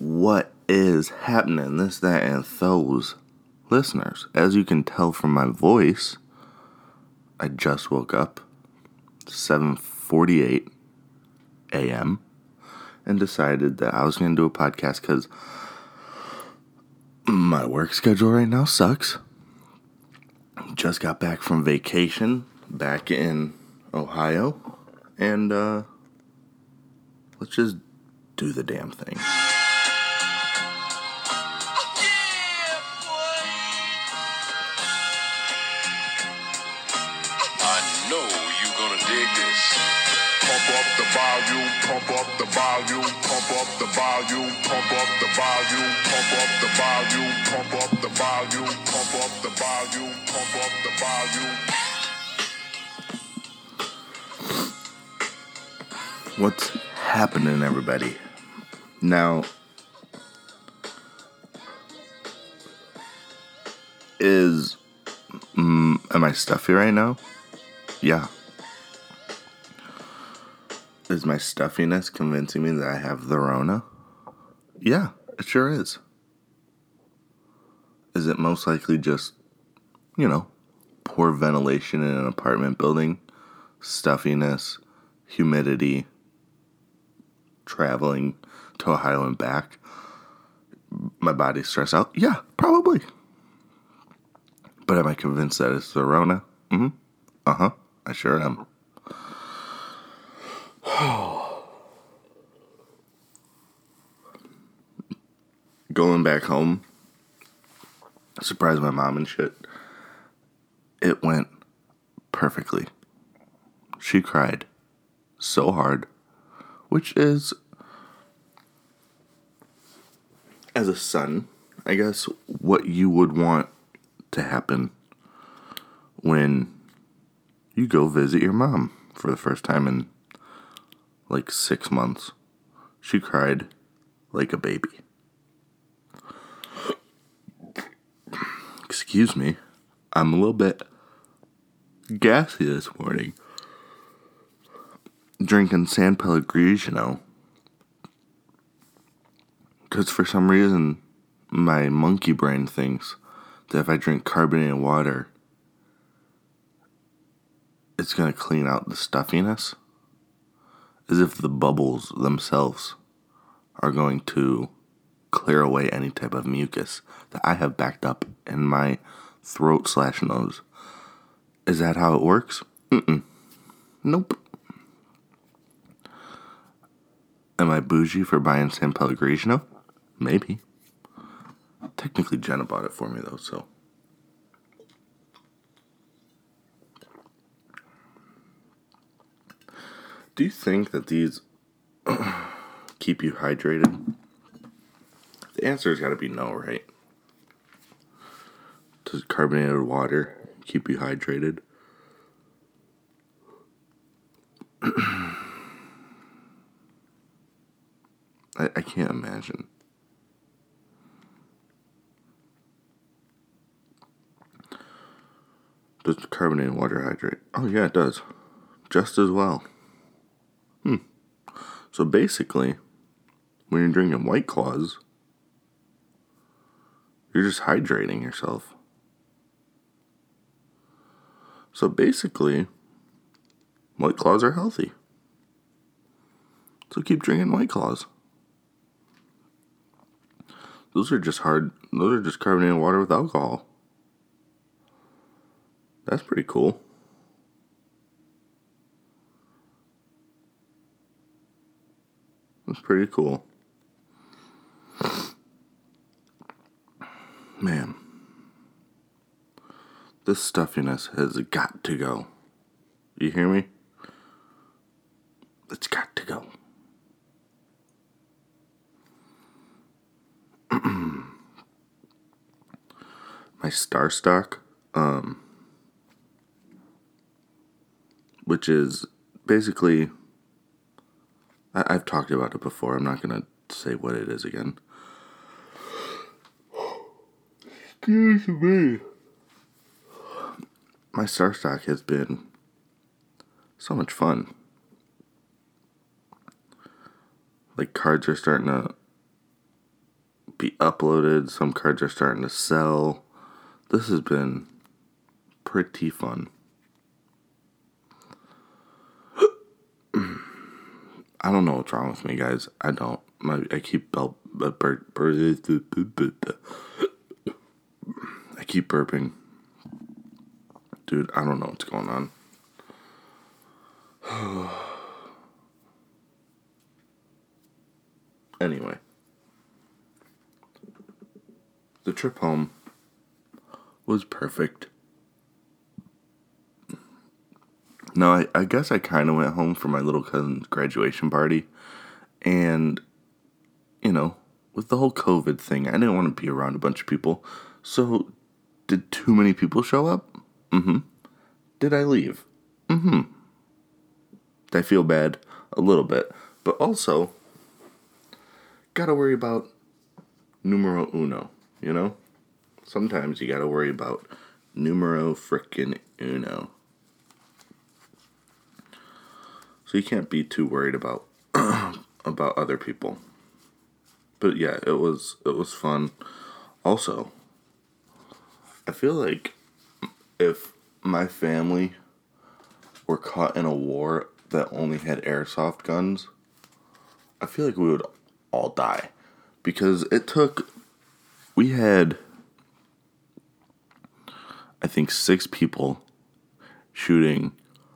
What is happening? This, that, and those listeners. As you can tell from my voice, I just woke up, 7:48 a.m., and decided that I was going to do a podcast because my work schedule right now sucks. Just got back from vacation back in Ohio, and let's just do the damn thing. Pump up the volume, pump up the volume, pump up the volume, pump up the volume, pump up the volume, pump up the volume, pump up the volume, pump up the volume. What's happening, everybody? Now, am I stuffy right now? Yeah. Is my stuffiness convincing me that I have the Rona? Yeah, it sure is. Is it most likely just, poor ventilation in an apartment building, stuffiness, humidity, traveling to Ohio and back, my body's stressed out? Yeah, probably. But am I convinced that it's the Rona? I sure am. Going back home, surprised my mom and shit. It went perfectly. She cried so hard, which is, as a son, I guess, what you would want to happen when you go visit your mom for the first time in 6 months. She cried like a baby. Excuse me, I'm a little bit gassy this morning. Drinking San Pellegrino. Because for some reason, my monkey brain thinks that if I drink carbonated water, it's going to clean out the stuffiness. As if the bubbles themselves are going to clear away any type of mucus that I have backed up in my throat/nose. Is that how it works? Nope. Am I bougie for buying San Pellegrino? Maybe. Technically, Jenna bought it for me, though, so. Do you think that these keep you hydrated? The answer's got to be no, right? Does carbonated water keep you hydrated? I can't imagine. Does carbonated water hydrate? Oh, yeah, it does. Just as well. So basically, when you're drinking White Claws, you're just hydrating yourself. So basically, White Claws are healthy. So keep drinking White Claws. Those are just carbonated water with alcohol. That's pretty cool. That's pretty cool. Man. This stuffiness has got to go. You hear me? It's got to go. My Star Stock, which is basically, I've talked about it before. I'm not going to say what it is again. Excuse me. My Star Stock has been so much fun. Like, cards are starting to uploaded. Some cards are starting to sell. This has been pretty fun. I don't know what's wrong with me, guys. I don't. I keep I keep burping. Dude, I don't know what's going on. Anyway. The trip home was perfect. Now, I guess I kind of went home for my little cousin's graduation party. And, with the whole COVID thing, I didn't want to be around a bunch of people. So, did too many people show up? Mm-hmm. Did I leave? Mm-hmm. Did I feel bad? A little bit. But also, gotta worry about numero uno, Sometimes you gotta worry about numero frickin' uno. So you can't be too worried about about other people. But yeah, it was fun. Also, I feel like if my family were caught in a war that only had airsoft guns, I feel like we would all die. Because we had, I think, 6 people shooting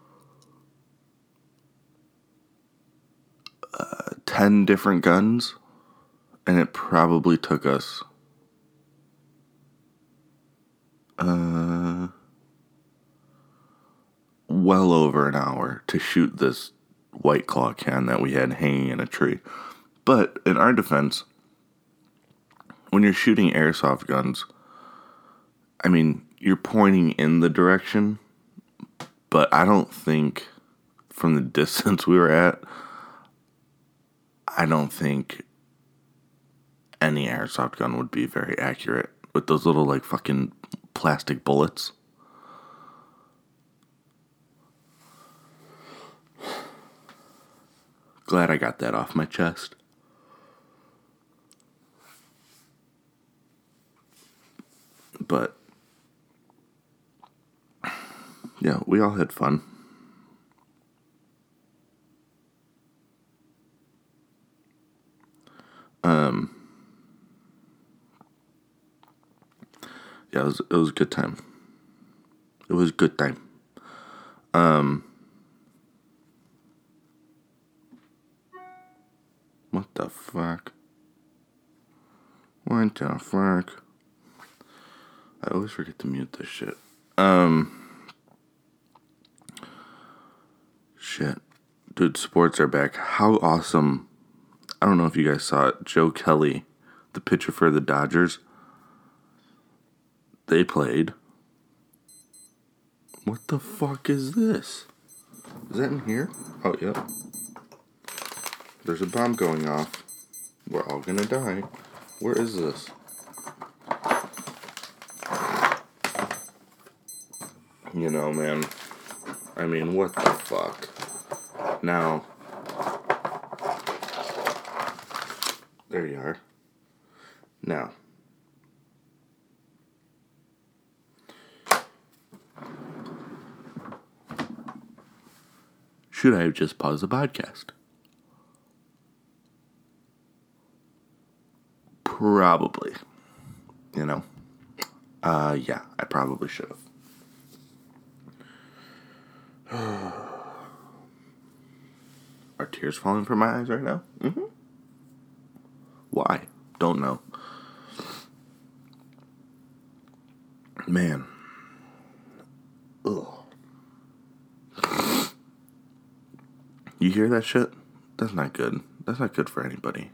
10 different guns, and it probably took us well over an hour to shoot this White Claw can that we had hanging in a tree. But in our defense, when you're shooting airsoft guns, I mean, you're pointing in the direction, but I don't think from the distance we were at, I don't think any airsoft gun would be very accurate with those little, fucking plastic bullets. Glad I got that off my chest. But, yeah, we all had fun. Yeah, it was a good time. It was a good time. What the fuck? What the fuck? I always forget to mute this shit. Shit. Dude, sports are back. How awesome. I don't know if you guys saw it. Joe Kelly, the pitcher for the Dodgers, they played. What the fuck is this? Is that in here? Oh, yep. There's a bomb going off. We're all gonna die. Where is this? Man. I mean, what the fuck? Now. There you are. Now. Should I have just paused the podcast? Probably. Yeah, I probably should have. Are tears falling from my eyes right now? Mm-hmm. Why? Don't know. Man. Ugh. You hear that shit? That's not good. That's not good for anybody.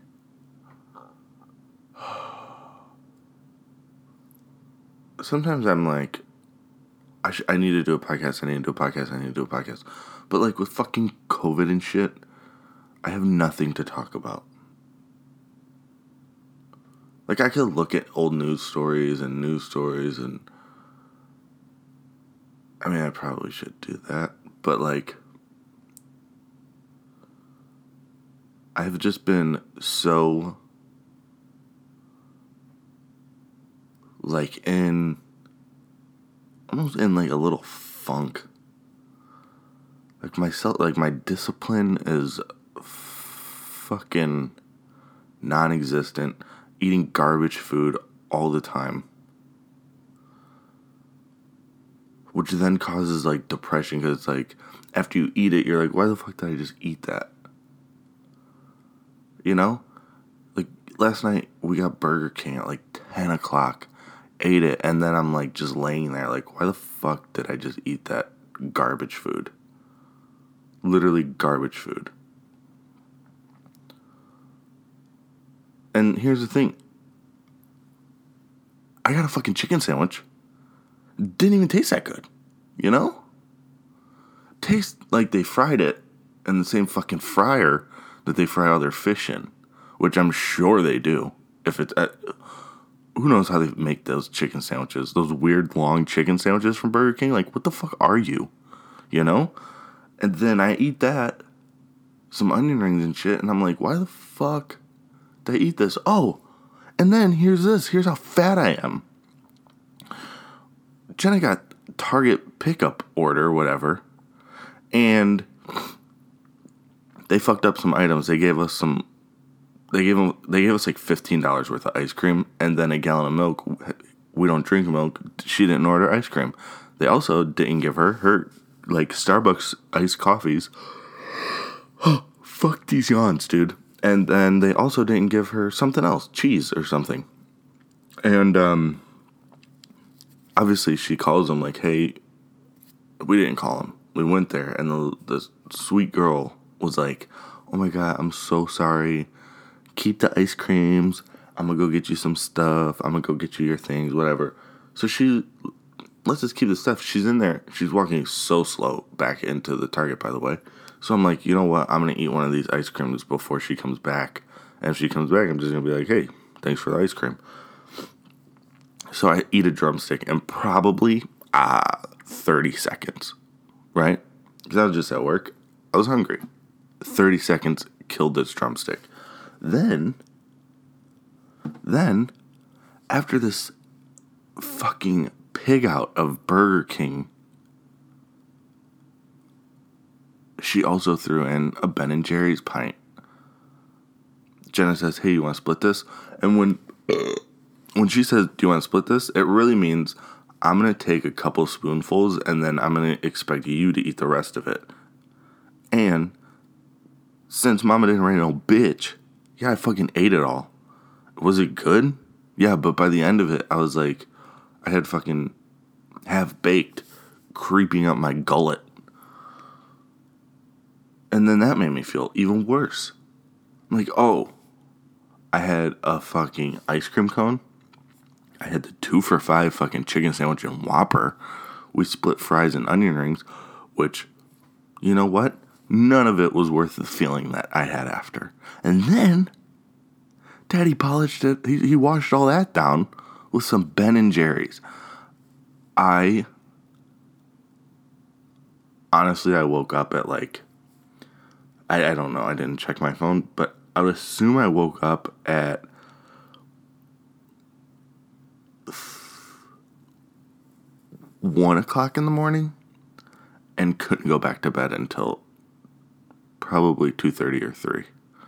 Sometimes I'm like, I need to do a podcast, I need to do a podcast. But with fucking COVID and shit, I have nothing to talk about. I could look at old news stories and I mean, I probably should do that. But I have just been so like almost in like a little funk. Like my discipline is fucking non-existent. Eating garbage food all the time, which then causes like depression, because it's like after you eat it, you're like, why the fuck did I just eat that? You know? Like last night we got Burger King at like 10 o'clock, ate it, and then I'm like just laying there like, why the fuck did I just eat that garbage food? Literally garbage food. And here's the thing. I got a fucking chicken sandwich. Didn't even taste that good. You know? Tastes like they fried it in the same fucking fryer that they fry all their fish in. Which I'm sure they do. If it's... who knows how they make those chicken sandwiches? Those weird long chicken sandwiches from Burger King? Like, what the fuck are you? You know? And then I eat that. Some onion rings and shit. And I'm like, why the fuck did I eat this? Oh, and then here's this. Here's how fat I am. Jenna got Target pickup order, whatever. And they fucked up some items. They gave us some... They gave us like $15 worth of ice cream and then a gallon of milk. We don't drink milk. She didn't order ice cream. They also didn't give her like Starbucks iced coffees. Fuck these yawns, dude. And then they also didn't give her something else, cheese or something. And obviously she calls them like, hey, we didn't call him. We went there, and the sweet girl was like, oh my God, I'm so sorry. Keep the ice creams. I'm going to go get you some stuff. I'm going to go get you your things, whatever. So let's just keep the stuff. She's in there. She's walking so slow back into the Target, by the way. So I'm like, you know what? I'm going to eat one of these ice creams before she comes back. And if she comes back, I'm just going to be like, hey, thanks for the ice cream. So I eat a drumstick in probably 30 seconds, right? Because I was just at work. I was hungry. 30 seconds, killed this drumstick. Then, after this fucking pig out of Burger King, she also threw in a Ben & Jerry's pint. Jenna says, hey, you want to split this? And when she says, do you want to split this? It really means I'm going to take a couple spoonfuls and then I'm going to expect you to eat the rest of it. And since Mama didn't rain no bitch, yeah, I fucking ate it all. Was it good? Yeah, but by the end of it, I was like, I had fucking half-baked creeping up my gullet. And then that made me feel even worse. I'm like, oh, I had a fucking ice cream cone. I had the 2-for-$5 fucking chicken sandwich and Whopper. We split fries and onion rings, which, you know what? None of it was worth the feeling that I had after. And then, Daddy polished it. He washed all that down with some Ben & Jerry's. Honestly, I woke up at like, I don't know. I didn't check my phone, but I would assume I woke up at 1 o'clock in the morning and couldn't go back to bed until probably 2:30 or 3.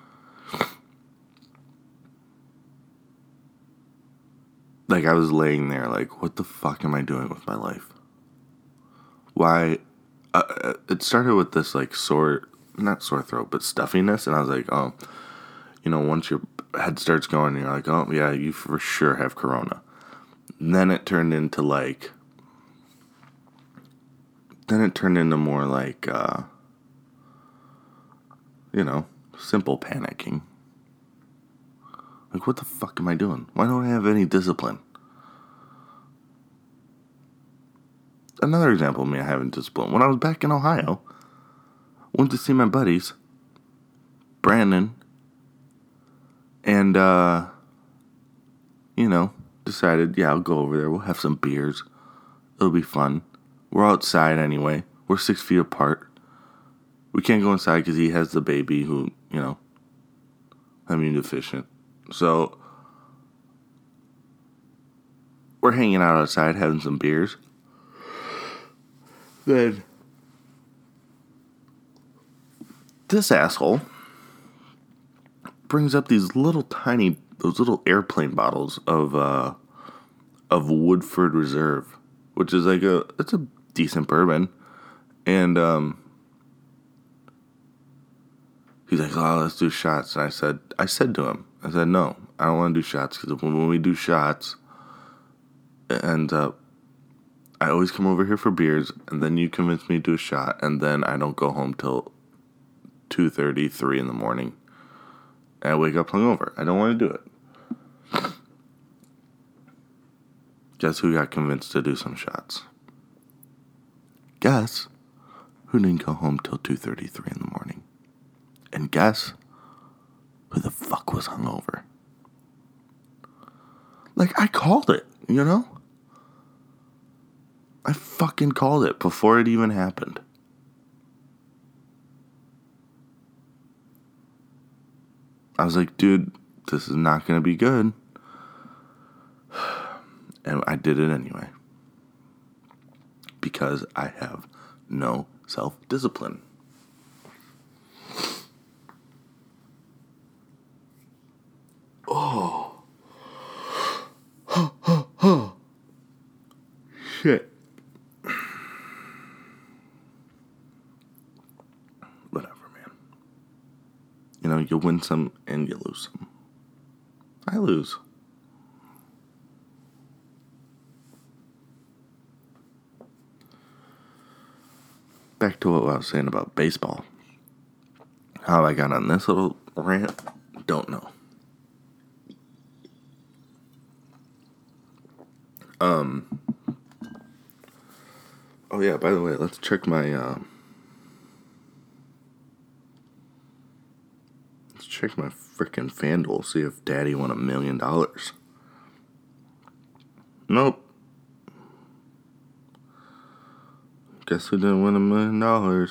Like, I was laying there like, what the fuck am I doing with my life? Why? It started with this like not sore throat, but stuffiness, and I was like, oh, you know, once your head starts going, you're like, oh yeah, you for sure have corona. And then it turned into more like, simple panicking. Like, what the fuck am I doing? Why don't I have any discipline? Another example of me having discipline. When I was back in Ohio, went to see my buddies, Brandon, and, decided, yeah, I'll go over there. We'll have some beers. It'll be fun. We're outside anyway. We're 6 feet apart. We can't go inside because he has the baby who, immune deficient. So, we're hanging out outside having some beers. Then this asshole brings up those little airplane bottles of Woodford Reserve, which is it's a decent bourbon. And he's like, "Oh, let's do shots." And I said to him, "No, I don't want to do shots, because when we do shots, it ends up, I always come over here for beers, and then you convince me to do a shot, and then I don't go home till 2:30, 3 in the morning, and I wake up hungover. I don't want to do it." Guess who got convinced to do some shots? Guess who didn't go home till 2:30, 3 in the morning? And guess who the fuck was hungover? Like, I called it, you know? I fucking called it before it even happened. I was like, dude, this is not going to be good. And I did it anyway. Because I have no self-discipline. Oh. Shit. Whatever, man. You know, you win some and you lose some. I lose. Back to what I was saying about baseball. How I got on this little rant, don't know. Oh yeah, by the way, let's check my frickin' FanDuel, see if Daddy won $1 million. Nope. Guess we didn't win $1 million.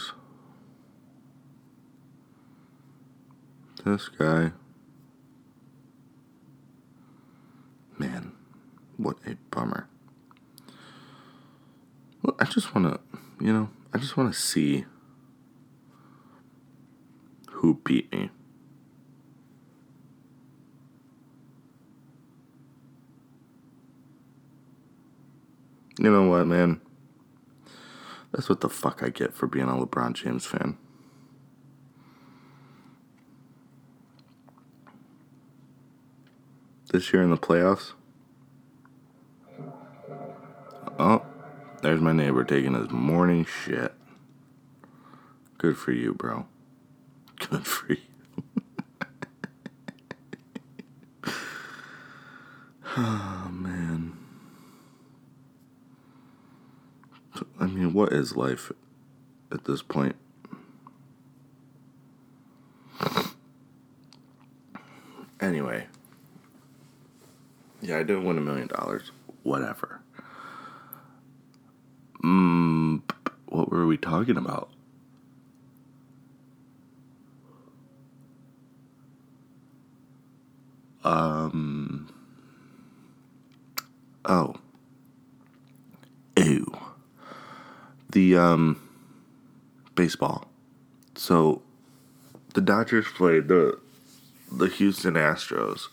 This guy. Man, what a bummer. Well, I just want to see who beat me. You know what, man? That's what the fuck I get for being a LeBron James fan. This year in the playoffs. Oh, there's my neighbor taking his morning shit. Good for you, bro. Good for you. Oh, man. I mean, what is life at this point? Anyway. Yeah, I didn't win $1 million. Whatever. What were we talking about? Oh. Ew. The, baseball. So, the Dodgers played the Houston Astros.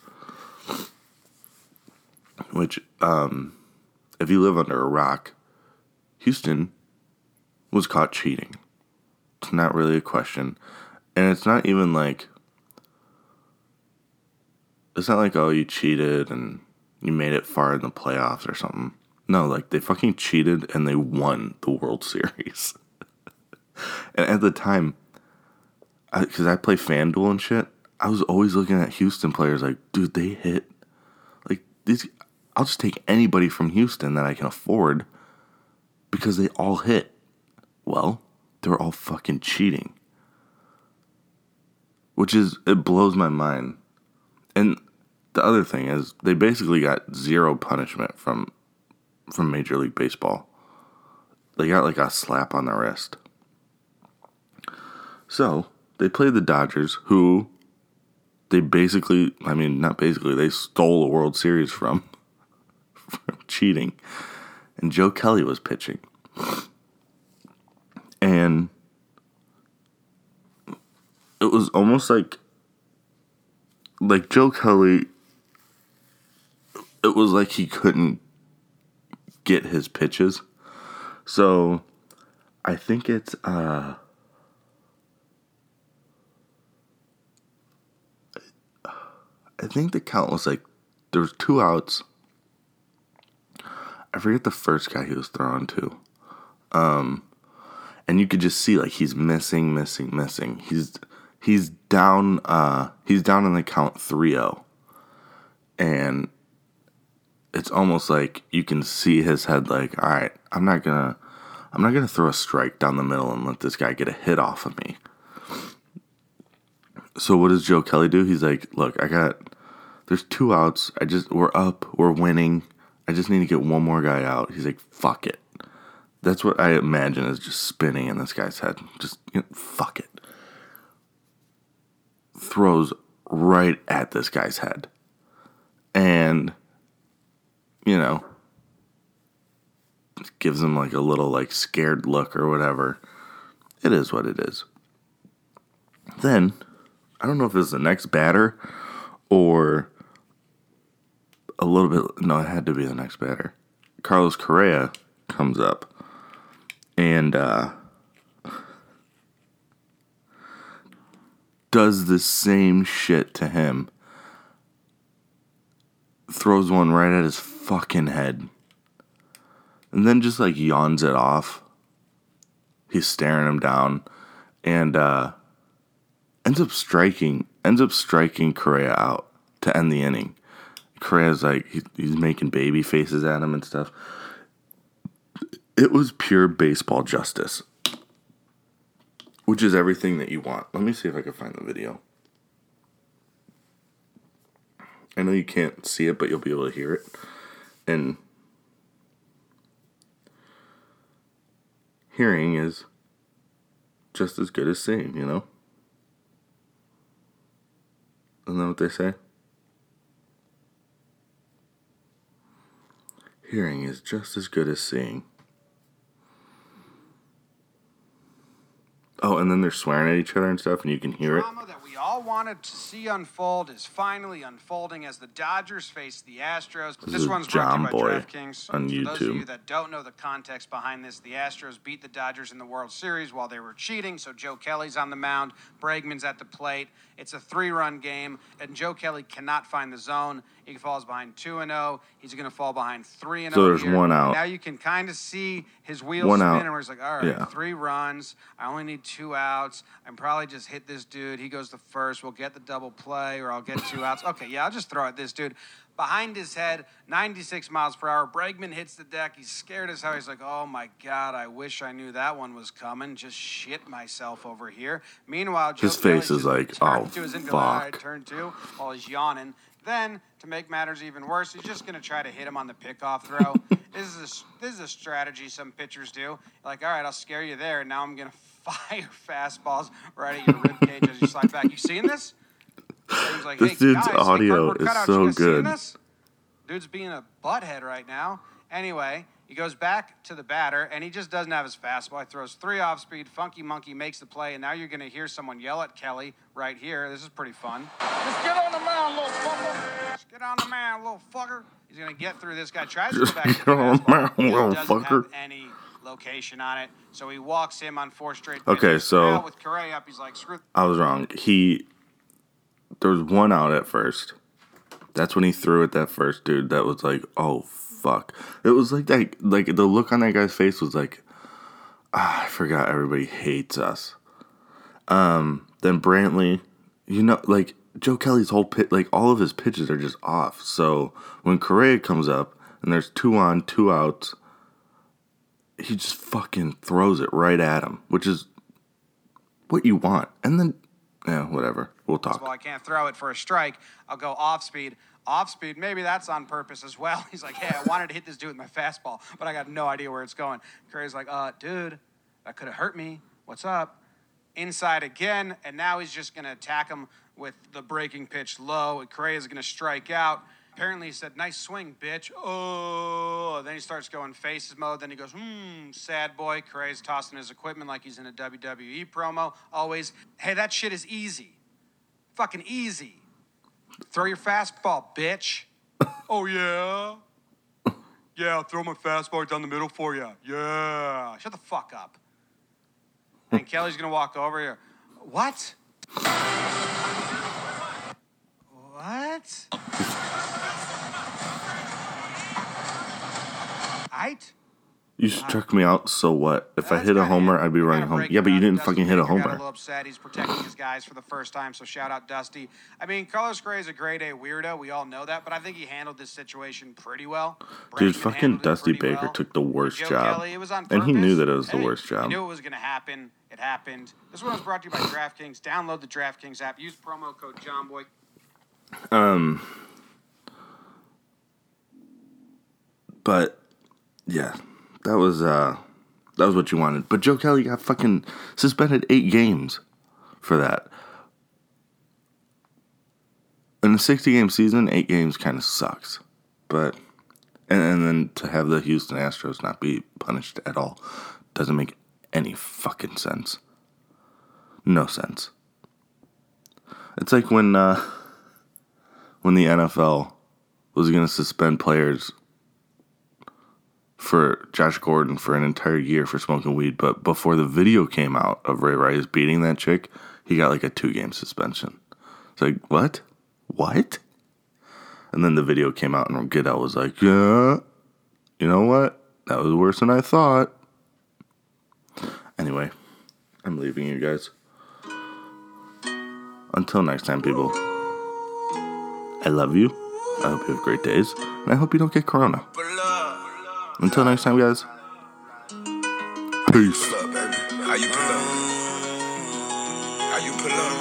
Which, if you live under a rock, Houston was caught cheating. It's not really a question. And it's not even like, it's not like, oh, you cheated and you made it far in the playoffs or something. No, like, they fucking cheated and they won the World Series. And at the time, because I play FanDuel and shit, I was always looking at Houston players like, dude, they hit. Like, these, I'll just take anybody from Houston that I can afford because they all hit. Well, they're all fucking cheating. Which is, it blows my mind. And the other thing is, they basically got zero punishment from Major League Baseball. They got like a slap on the wrist. So, they played the Dodgers, who they basically, I mean, not basically, they stole the World Series from cheating. And Joe Kelly was pitching. And it was almost like Joe Kelly, it was like he couldn't get his pitches. So I think it's I think the count was like there was 2 outs. I forget the first guy he was throwing to. And you could just see like he's missing. He's down in the count 3-0. And it's almost like you can see his head like, all right, I'm not gonna throw a strike down the middle and let this guy get a hit off of me. So what does Joe Kelly do? He's like, look, there's 2 outs. We're up, we're winning. I just need to get one more guy out. He's like, fuck it. That's what I imagine is just spinning in this guy's head. Just, fuck it. Throws right at this guy's head. And, gives him like a little like scared look or whatever. It is what it is. Then, I don't know if it's the next batter or a little bit. No, it had to be the next batter. Carlos Correa comes up and does the same shit to him. Throws one right at his fucking head. And then just like yawns it off. He's staring him down. And ends up striking Correa out to end the inning. Correa's like, he's making baby faces at him and stuff. It was pure baseball justice. Which is everything that you want. Let me see if I can find the video. I know you can't see it, but you'll be able to hear it. And hearing is just as good as seeing, Isn't that what they say? Hearing is just as good as seeing. Oh, and then they're swearing at each other and stuff, and you can hear it. Drama that we all wanted to see unfold is finally unfolding as the Dodgers face the Astros. This is one's John brought to you by Boy DraftKings. on For YouTube. those of you that don't know the context behind this, the Astros beat the Dodgers in the World Series while they were cheating, so Joe Kelly's on the mound, Bregman's at the plate. It's a 3-run game, and Joe Kelly cannot find the zone. He falls behind 2-0. He's going to fall behind 3-0. So there's here. 1 out. Now you can kind of see his wheels 1 spinning, out. where he's like, all right, Yeah. 3 runs. I only need 2 outs. I'm probably just hit this dude. He goes to first. We'll get the double play, or I'll get 2 outs. Okay, yeah, I'll just throw at this dude. Behind his head, 96 miles per hour. Bregman hits the deck. He's scared as hell. He's like, oh, my God, I wish I knew that one was coming. Just shit myself over here. Meanwhile, Joe His face Kelly is just like, turned oh, to his infield. All right, fuck. turn 2 while he's yawning. Then, to make matters even worse, he's just going to try to hit him on the pickoff throw. This is a strategy some pitchers do. Like, all right, I'll scare you there, and now I'm going to fire fastballs right at your ribcage as you slide back. You seen this? He's like, This hey, dude's guys, audio cardboard is cutout, so you guys seen good. this? Dude's being a butthead right now. Anyway, he goes back to the batter, and he just doesn't have his fastball. He throws 3 off speed. Funky Monkey makes the play, and now you're going to hear someone yell at Kelly right here. This is pretty fun. Just get on the mound, little fucker. Just get on the mound, little fucker. He's going to get through this guy. Tries to go Just back to get the on the fastball. mound, He little doesn't fucker. have any location on it, so he walks him on 4 straight Okay, pitches. so Now with Correa up, he's like, screw. I was wrong. There was 1 out at first. That's when he threw at that first dude. That was like, oh fuck. It was like that. Like the look on that guy's face was like, I forgot everybody hates us. Then Brantley, like Joe Kelly's whole pit, like all of his pitches are just off. So when Correa comes up and there's 2 on, 2 outs, he just fucking throws it right at him, which is what you want. And then, yeah, whatever. We'll talk. Well, I can't throw it for a strike. I'll go off speed. Off speed, maybe that's on purpose as well. He's like, hey, I wanted to hit this dude with my fastball, but I got no idea where it's going. Correa's like, dude, that could have hurt me. What's up? Inside again, and now he's just going to attack him with the breaking pitch low. Correa's going to strike out. apparently he said, nice swing, bitch. Oh, then he starts going faces mode. Then he goes, sad boy, crazy, tossing his equipment like he's in a WWE promo. Always, hey, that shit is easy. Fucking easy. Throw your fastball, bitch. Oh, yeah? Yeah, I'll throw my fastball down the middle for you. Yeah. Shut the fuck up. And Kelly's going to walk over here. What? What? Aight? You struck me out, so what? If I hit a homer, I'd be running home. Yeah, but you didn't fucking hit a Got a homer. little upset. He's protecting his guys for the first time, so shout out Dusty. I mean, Carlos Gray is a grade A weirdo. We all know that, but I think he handled this situation pretty well. Dude, Bregman fucking handled it Dusty pretty Baker well. took the worst Joe job. Kelly, it was on And he knew purpose. that it was the Hey, worst job. He knew it was going to happen. It happened. This one was brought to you by DraftKings. Download the DraftKings app. Use promo code JohnBoy. But yeah, that was what you wanted. But Joe Kelly got fucking suspended 8 games for that. In a 60-game season, 8 games kind of sucks. But and then to have the Houston Astros not be punished at all doesn't make any fucking sense. No sense. It's like when the NFL was going to suspend players for Josh Gordon for an entire year for smoking weed, but before the video came out of Ray Rice beating that chick, he got like a 2-game suspension. It's like, what? What? And then the video came out and Goodell was like, yeah, you know what? That was worse than I thought. Anyway, I'm leaving you guys. Until next time, people. I love you. I hope you have great days. And I hope you don't get corona. Until next time, guys. Peace. Pull up, baby. How you pull up? How you pull up?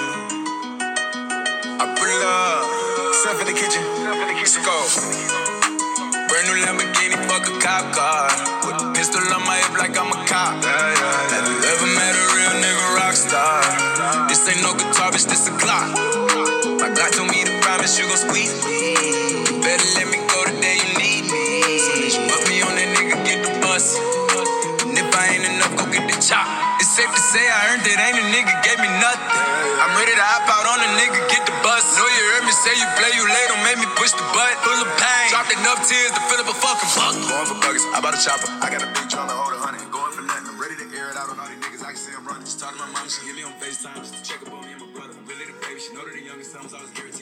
I pull up. Stuff in the kitchen. Let's go. Brand new Lamborghini, fuck a cop car. With a pistol on my hip like I'm a cop. Have you ever met a real nigga rock star? This ain't no guitar, bitch, this a clock. My God told me to promise you gon' squeeze me. You better let me go the day you need me. Soon as you put me on that nigga, get the bus. And if I ain't enough, go get the chop. It's safe to say I earned it, ain't a nigga gave me nothing. I'm ready to hop out on a nigga, get the bus. Know you heard me say you play, you late, don't make me push the button. Full of pain, dropped enough tears to fill up a fucking bucket. Going for buggers, I bought a chopper. I got a big drum to hold 100. Going for nothing, I'm ready to air it out on all these niggas. I can see I'm running. Just talk to my mom, she give me on FaceTime just to check up on me and my brother. I'm really the baby, she know that the youngest son was always guaranteed.